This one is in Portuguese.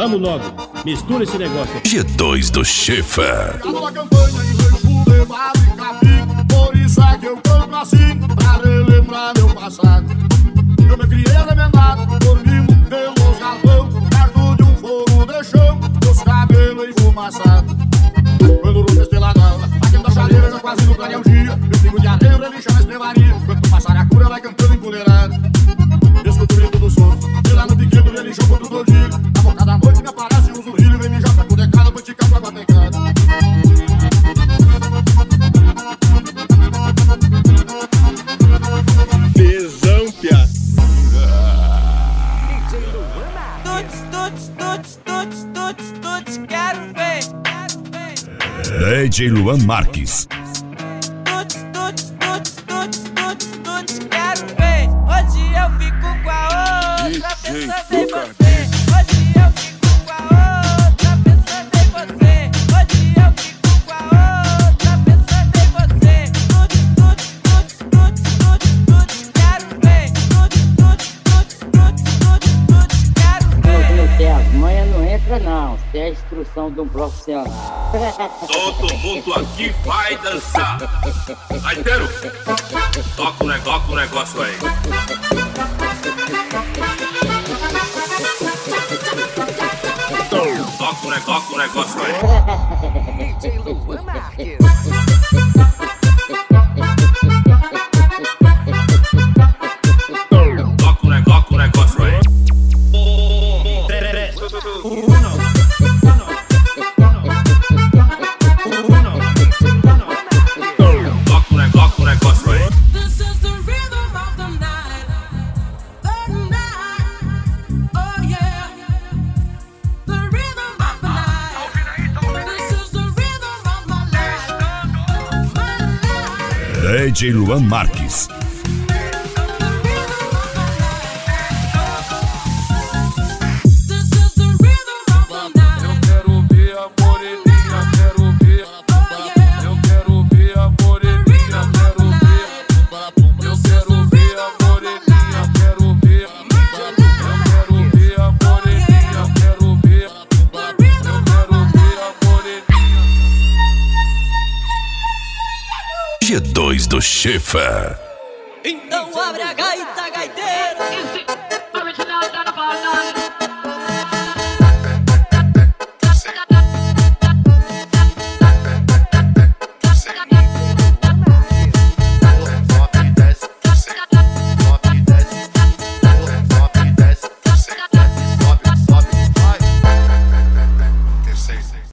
Vamos logo, mistura esse negócio aqui. G2 do Schiffer. Cada campanha em Rancho Levado e Capim, por isso é que eu canto assim, pra relembrar meu passado. Eu me criei remendado, dormindo pelos galpão, perto de um fogo de chão, meus cabelos enfumaçados. Quando o rosto esteladão, aqui da chaleira já quase no clareia um dia, eu fico de areia, relixa na estrevaria, quando passar a cura vai cantando empoleirado. Escuto o grito do sono, e lá no biquedo relixa o outro dodilho, na boca da noite me aparece um zurrilho, vem mijar pra cudecada, vou ticar pra batecada. Tesão, pia. Tuts, quero ver. DJ Luan Marques. Tuts, quero ver. Hoje eu fico com a outra, pensando em você. Hoje eu fico com a outra, pensando em você. Hoje eu fico com a outra, pensando em você. Tuts, quero ver. Tuts, quero ver. Meu Deus, as manhas não entra não, isso é a instrução de um profissional. Todo mundo aqui vai dançar. Gaiteiro, toca o negócio aí. Toca o negócio aí. DJ Luan Marques. Toca o negócio aí. Toca o negócio aí. This is the rhythm of the night, oh yeah, the rhythm of the night. This is the rhythm of my life. DJ Luan Marques. This is the rhythm of the night. Eu quero ver a moreninha, quero ver. Oh yeah, Eu quero ver a moreninha, quero ver. Eu quero ver a moreninha, quero ver. Eu quero ver a moreninha, quero ver. Eu quero ver a moreninha. G2 do Schiffer. Então abre a gaita.